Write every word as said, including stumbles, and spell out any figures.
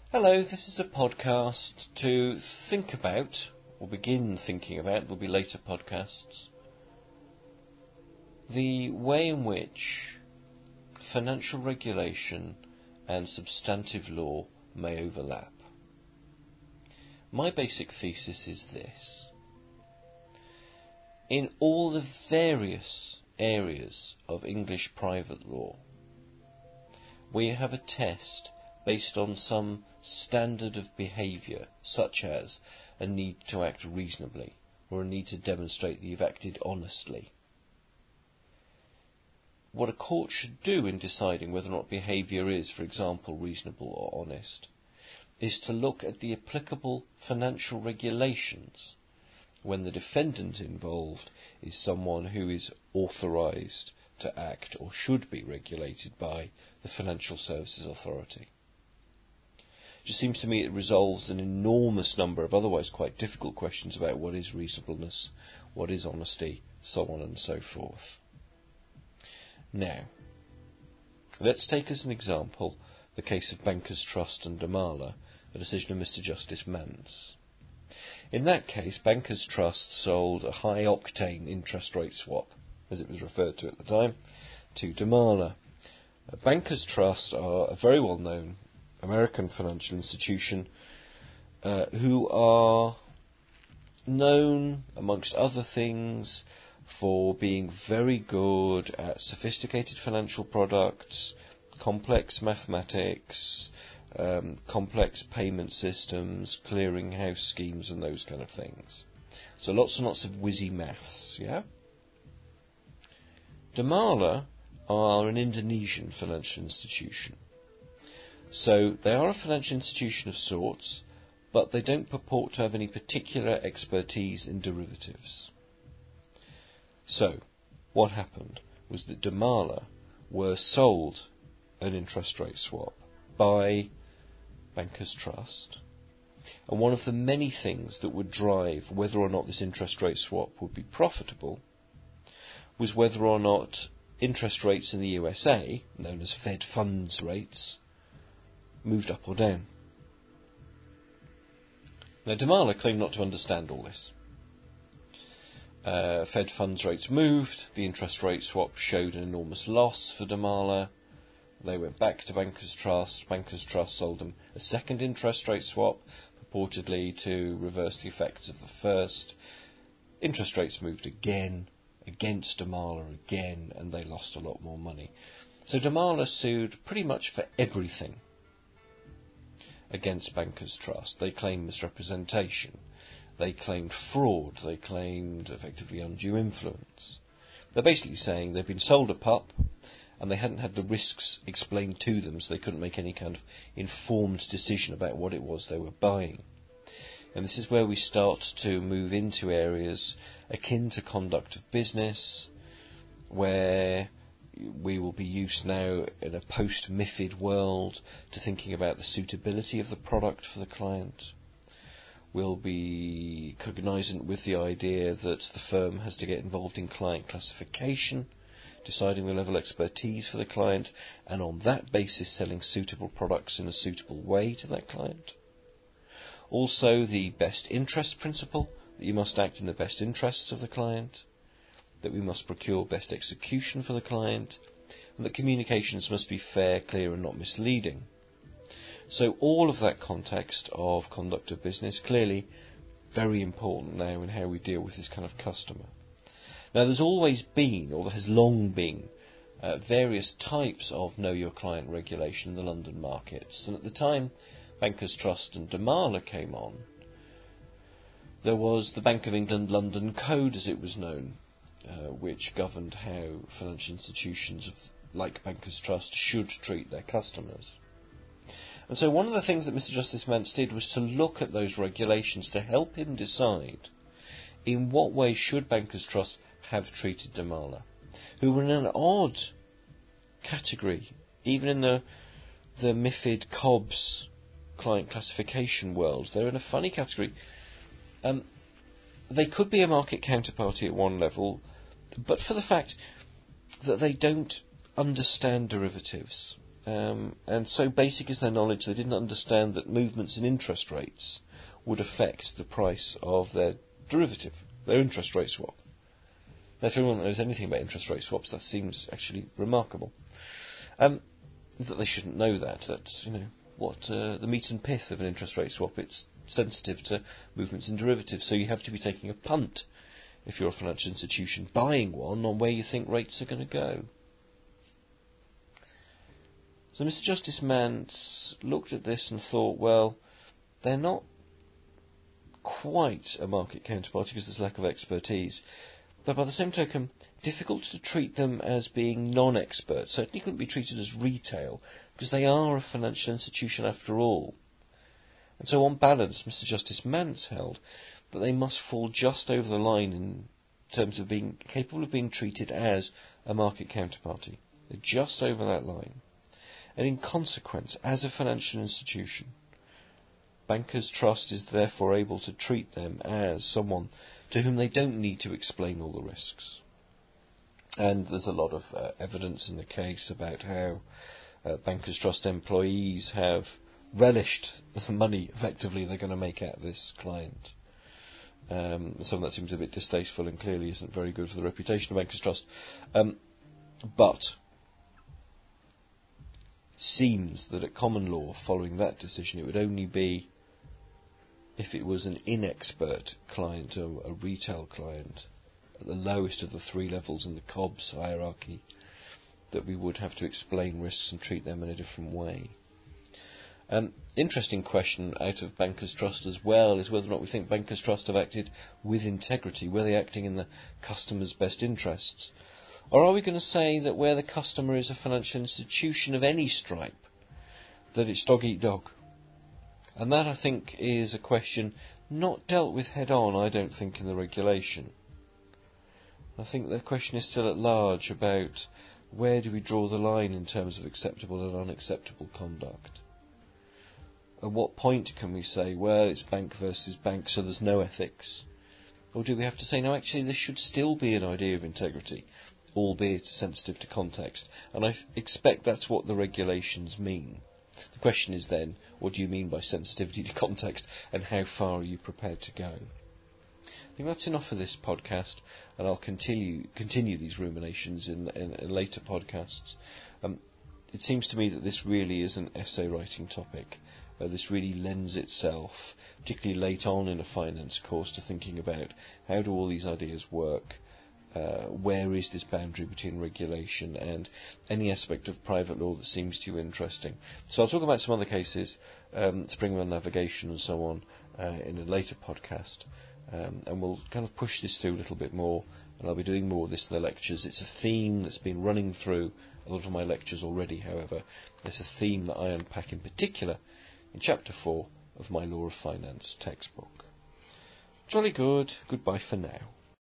Hello, this is a podcast to think about, or begin thinking about, there'll be later podcasts, the way in which financial regulation and substantive law may overlap. My basic thesis is this. In all the various areas of English private law, we have a test based on some standard of behaviour, such as a need to act reasonably, or a need to demonstrate that you've acted honestly. What a court should do in deciding whether or not behaviour is, for example, reasonable or honest, is to look at the applicable financial regulations when the defendant involved is someone who is authorised to act or should be regulated by the Financial Services Authority. It just seems to me it resolves an enormous number of otherwise quite difficult questions about what is reasonableness, what is honesty, so on and so forth. Now, let's take as an example the case of Bankers Trust and Damala, a decision of Mister Justice Mance. In that case, Bankers Trust sold a high-octane interest rate swap, as it was referred to at the time, to Damala. Bankers Trust are a very well-known American financial institution uh, who are known, amongst other things, for being very good at sophisticated financial products, complex mathematics, um, complex payment systems, clearinghouse schemes and those kind of things. So lots and lots of whizzy maths, yeah? Damala are an Indonesian financial institution. So they are a financial institution of sorts, but they don't purport to have any particular expertise in derivatives. So, what happened was that Damala were sold an interest rate swap by Bankers Trust, and one of the many things that would drive whether or not this interest rate swap would be profitable was whether or not interest rates in the U S A, known as Fed funds rates, moved up or down. Now, Damala claimed not to understand all this. Uh, Fed funds rates moved, the interest rate swap showed an enormous loss for Damala. They went back to Bankers Trust. Bankers Trust sold them a second interest rate swap, purportedly to reverse the effects of the first. Interest rates moved again, against Damala again, and they lost a lot more money. So Damala sued pretty much for everything against Bankers Trust. They claimed misrepresentation. They claimed fraud. They claimed effectively undue influence. They're basically saying they've been sold a pup and they hadn't had the risks explained to them, so they couldn't make any kind of informed decision about what it was they were buying. And this is where we start to move into areas akin to conduct of business, where we will be used now in a post-MiFID world to thinking about the suitability of the product for the client. We'll be cognizant with the idea that the firm has to get involved in client classification, deciding the level of expertise for the client, and on that basis selling suitable products in a suitable way to that client. Also, the best interest principle, that you must act in the best interests of the client, that we must procure best execution for the client, and that communications must be fair, clear and not misleading. So all of that context of conduct of business, clearly very important now in how we deal with this kind of customer. Now there's always been, or there has long been, uh, various types of know your client regulation in the London markets, and at the time Bankers Trust and Damala came on, there was the Bank of England London Code, as it was known, Uh, which governed how financial institutions of, like Bankers Trust should treat their customers. And so one of the things that Mister Justice Mance did was to look at those regulations to help him decide in what way should Bankers Trust have treated Damala, who were in an odd category, even in the the MiFID C O B S client classification world. They're in a funny category. Um, they could be a market counterparty at one level, but for the fact that they don't understand derivatives Um, and so basic is their knowledge, they didn't understand that movements in interest rates would affect the price of their derivative, their interest rate swap. Now, if anyone knows anything about interest rate swaps, that seems actually remarkable. Um, that they shouldn't know that. That's, you know, what uh, the meat and pith of an interest rate swap. It's sensitive to movements in derivatives, so you have to be taking a punt if you're a financial institution buying one on where you think rates are going to go. So Mister Justice Mance looked at this and thought, well, they're not quite a market counterparty because there's lack of expertise, but by the same token, difficult to treat them as being non-expert. Certainly couldn't be treated as retail, because they are a financial institution after all. And so on balance, Mister Justice Mance held that they must fall just over the line in terms of being capable of being treated as a market counterparty. They're just over that line. And in consequence, as a financial institution, Bankers Trust is therefore able to treat them as someone to whom they don't need to explain all the risks. And there's a lot of uh, evidence in the case about how uh, Bankers Trust employees have relished the money, effectively, they're going to make out of this client. Um, some of that seems a bit distasteful and clearly isn't very good for the reputation of Bankers Trust. Um, but seems that at common law, following that decision, it would only be if it was an inexpert client, or a retail client, at the lowest of the three levels in the C O B S hierarchy, that we would have to explain risks and treat them in a different way. Um, interesting question out of Bankers Trust as well is whether or not we think Bankers Trust have acted with integrity. Were they acting in the customer's best interests? Or are we going to say that where the customer is a financial institution of any stripe, that it's dog eat dog? And that, I think, is a question not dealt with head-on, I don't think, in the regulation. I think the question is still at large about where do we draw the line in terms of acceptable and unacceptable conduct. At what point can we say, well, it's bank versus bank, so there's no ethics? Or do we have to say, no, actually, there should still be an idea of integrity, albeit sensitive to context? And I expect that's what the regulations mean. The question is then, what do you mean by sensitivity to context, and how far are you prepared to go? I think that's enough for this podcast, and I'll continue continue these ruminations in, in, in later podcasts. Um, it seems to me that this really is an essay writing topic. Uh, this really lends itself, particularly late on in a finance course, to thinking about how do all these ideas work. Uh, where is this boundary between regulation and any aspect of private law that seems to you interesting? So I'll talk about some other cases, um, Springman navigation and so on, uh, in a later podcast. Um, and we'll kind of push this through a little bit more, and I'll be doing more of this in the lectures. It's a theme that's been running through a lot of my lectures already, however. It's a theme that I unpack in particular in Chapter four of my Law of Finance textbook. Jolly good. Goodbye for now.